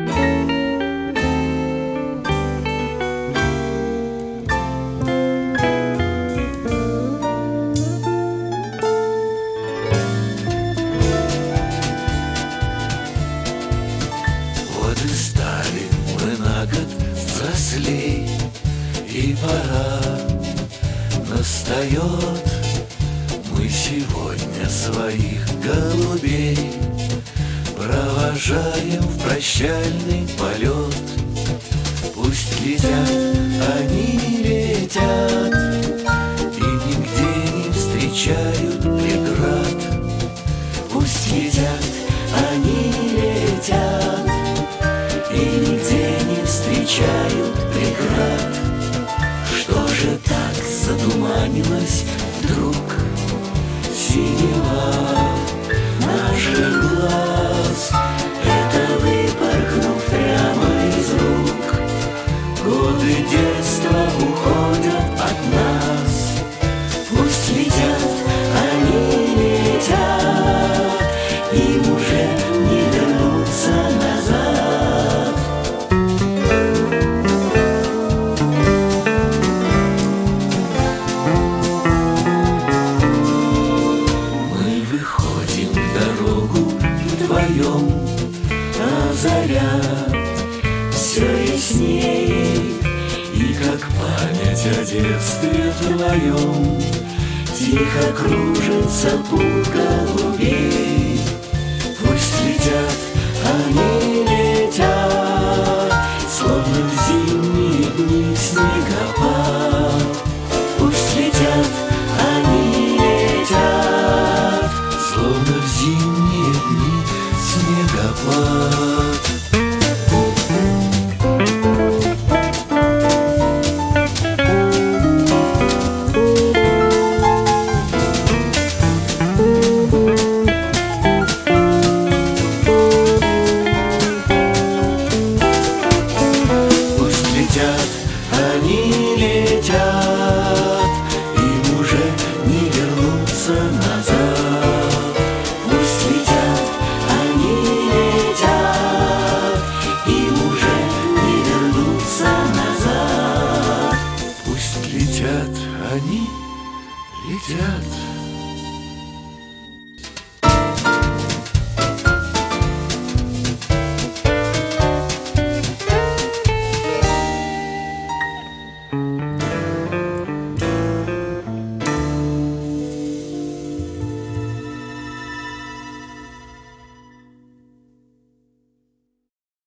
Годы стали мы на год взрослей, и пора настает. Мы сегодня своих голубей провожаем в прощальный полет. Пусть летят, они летят, и нигде не встречают преград. Пусть летят, они летят, и нигде не встречают преград. Что же так затуманилось вдруг синева наших глаз? Это выпорхнув прямо из рук, годы детства уходят от нас. Пусть летят, они летят, им уже не вернуться назад. Мы выходим в дорогу вдвоем, а заря все ясней, и как память о детстве твоем тихо кружится путь голубей.